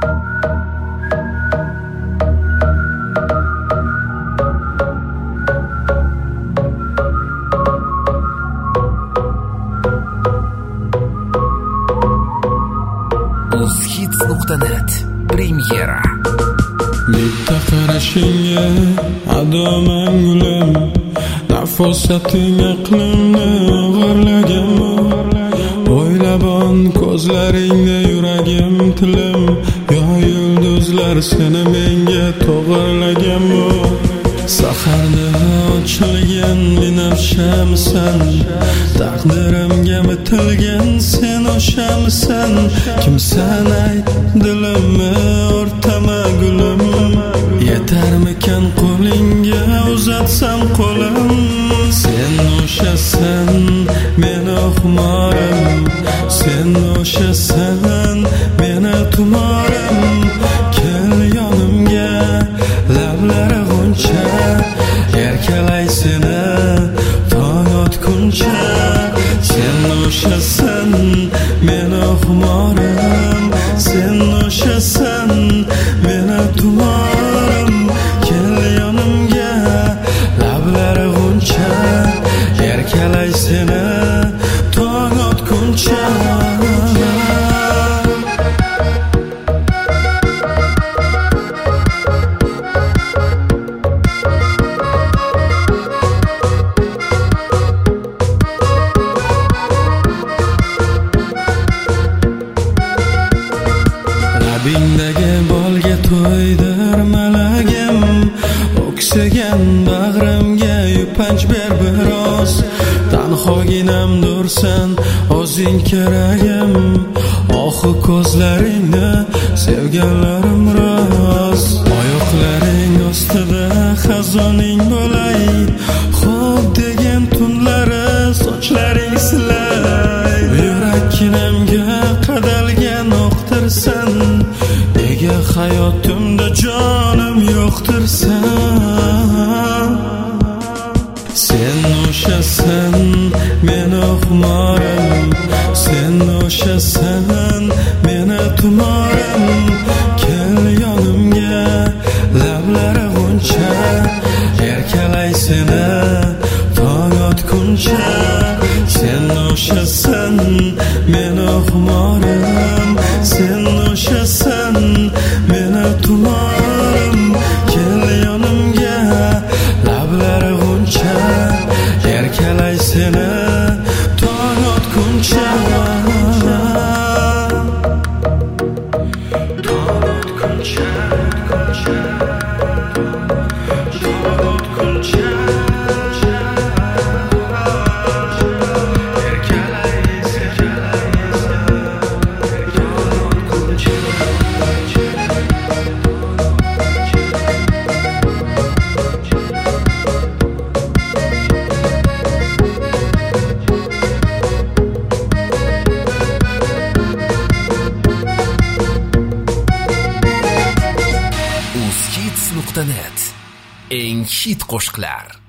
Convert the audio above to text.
Uzhits.net Premyera. Bitta qarashingga adoman gulim, nafosating aqlimni o'g'irlagan. O'ylabon ko'zlaringda yuragim tilim, yo yulduzlar seni menga to'g'irlagan. Saharda ochilgan binafshamsan, taqdirimga bitilgan sen o'shamsan. Kimsan ayt dilimni o'rtama gulim, yetarmikan qo'lingga uzatsam qo'lim. Sen o'shasan meni xumorim, sen o'shasan meni tumorim. Kel yonimga lablari g'uncha, erkalay seni tong otguncha. Sen o'shasan meni xumorim, sen o'shasan meni tumorim. Kel yonimga lablari g'uncha, erkalay seni tong otguncha. Labingdagi bolga to'ydir malagim, o'ksigan bag'rimga yupanch ber biroz. Tanhoginamdursan o'zing keragim, oxu ko'zlaringni sevganlarim roz. Oyoqlaring ostida xazoning bo'lay, xo'p degan tunlari sochlaring silay. Yurakkinamga qadalgan o'qtirsan, nega hayotimda jonim yo'qtirsan. Sen o'shasan meni xumorim, sen o'shasan meni tumorim. Kel yonimga lablari g'uncha, erkalay seni tong otguncha. Sen o'shasan meni xumorim, sen o'shasan meni tumorim. Kel yonimga lablari g'uncha, erkalay seni tong otguncha. Tong otguncha, tong otguncha. Uzhits.net Eng hit qo'shiqlar.